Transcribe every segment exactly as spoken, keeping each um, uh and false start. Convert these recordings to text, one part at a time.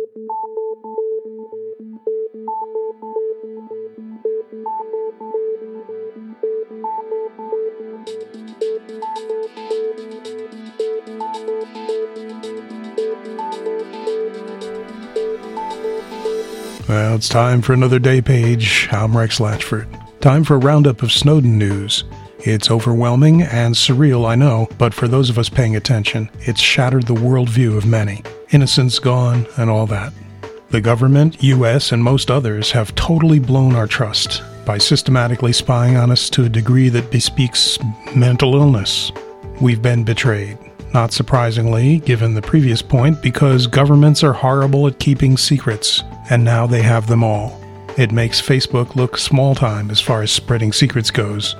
Well, it's time for another day page. I'm Rex Latchford. Time for a roundup of Snowden news. It's overwhelming and surreal, I know, but for those of us paying attention, it's shattered the worldview of many. Innocence gone and all that. The government, U S, and most others have totally blown our trust by systematically spying on us to a degree that bespeaks mental illness. We've been betrayed. Not surprisingly, given the previous point, because governments are horrible at keeping secrets, and now they have them all. It makes Facebook look small time as far as spreading secrets goes.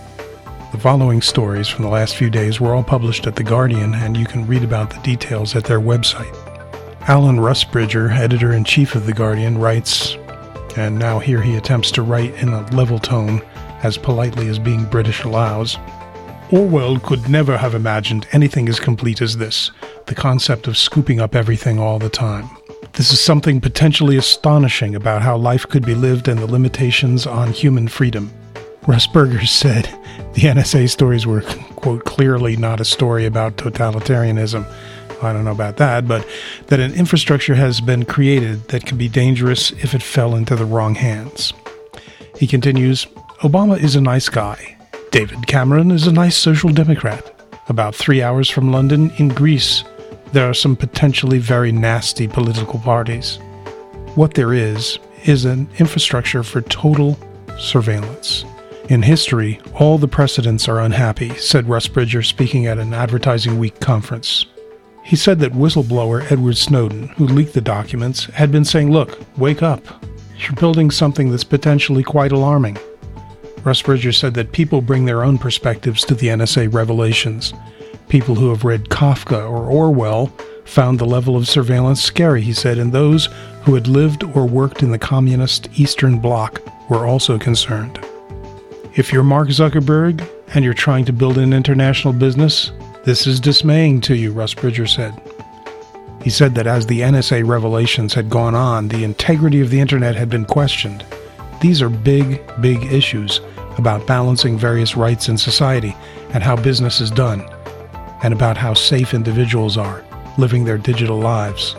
The following stories from the last few days were all published at The Guardian, and you can read about the details at their website. Alan Rusbridger, editor-in-chief of The Guardian, writes, and now here he attempts to write in a level tone, as politely as being British allows, Orwell could never have imagined anything as complete as this, the concept of scooping up everything all the time. This is something potentially astonishing about how life could be lived and the limitations on human freedom. Rusbridger said the N S A stories were, quote, clearly not a story about totalitarianism. I don't know about that, but that an infrastructure has been created that could be dangerous if it fell into the wrong hands. He continues, Obama is a nice guy. David Cameron is a nice social democrat. About three hours from London, in Greece, there are some potentially very nasty political parties. What there is, is an infrastructure for total surveillance. In history, all the precedents are unhappy, said Rusbridger, speaking at an Advertising Week conference. He said that whistleblower Edward Snowden, who leaked the documents, had been saying, look, wake up. You're building something that's potentially quite alarming. Rusbridger said that people bring their own perspectives to the N S A revelations. People who have read Kafka or Orwell found the level of surveillance scary, he said, and those who had lived or worked in the communist Eastern Bloc were also concerned. If you're Mark Zuckerberg and you're trying to build an international business, this is dismaying to you, Rusbridger said. He said that as the N S A revelations had gone on, the integrity of the internet had been questioned. These are big, big issues about balancing various rights in society and how business is done, and about how safe individuals are living their digital lives.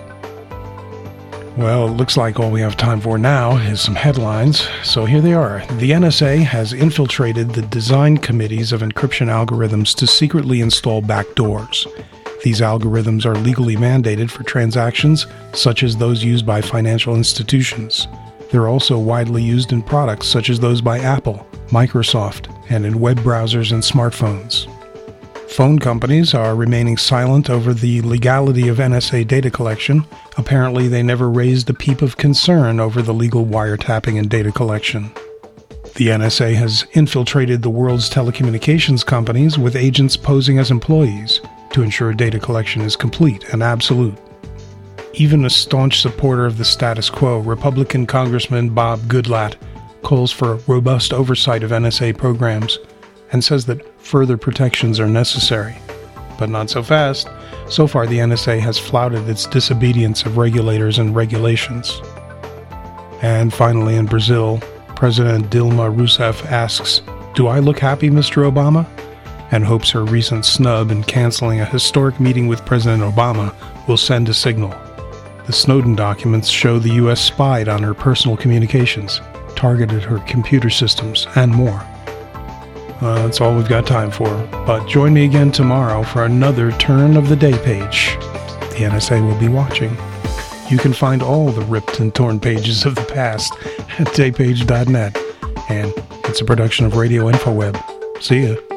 Well, it looks like all we have time for now is some headlines, so here they are. The N S A has infiltrated the design committees of encryption algorithms to secretly install backdoors. These algorithms are legally mandated for transactions such as those used by financial institutions. They're also widely used in products such as those by Apple, Microsoft, and in web browsers and smartphones. Phone companies are remaining silent over the legality of N S A data collection. Apparently, they never raised a peep of concern over the legal wiretapping and data collection. The N S A has infiltrated the world's telecommunications companies with agents posing as employees to ensure data collection is complete and absolute. Even a staunch supporter of the status quo, Republican Congressman Bob Goodlatte, calls for robust oversight of N S A programs and says that further protections are necessary. But not so fast. So far, the N S A has flouted its disobedience of regulators and regulations. And finally, in Brazil, President Dilma Rousseff asks, "Do I look happy, Mister Obama?" and hopes her recent snub in canceling a historic meeting with President Obama will send a signal. The Snowden documents show the U S spied on her personal communications, targeted her computer systems, and more. Uh, that's all we've got time for, but join me again tomorrow for another turn of the day page. The N S A will be watching. You can find all the ripped and torn pages of the past at daypage dot net, and it's a production of Radio InfoWeb. See ya.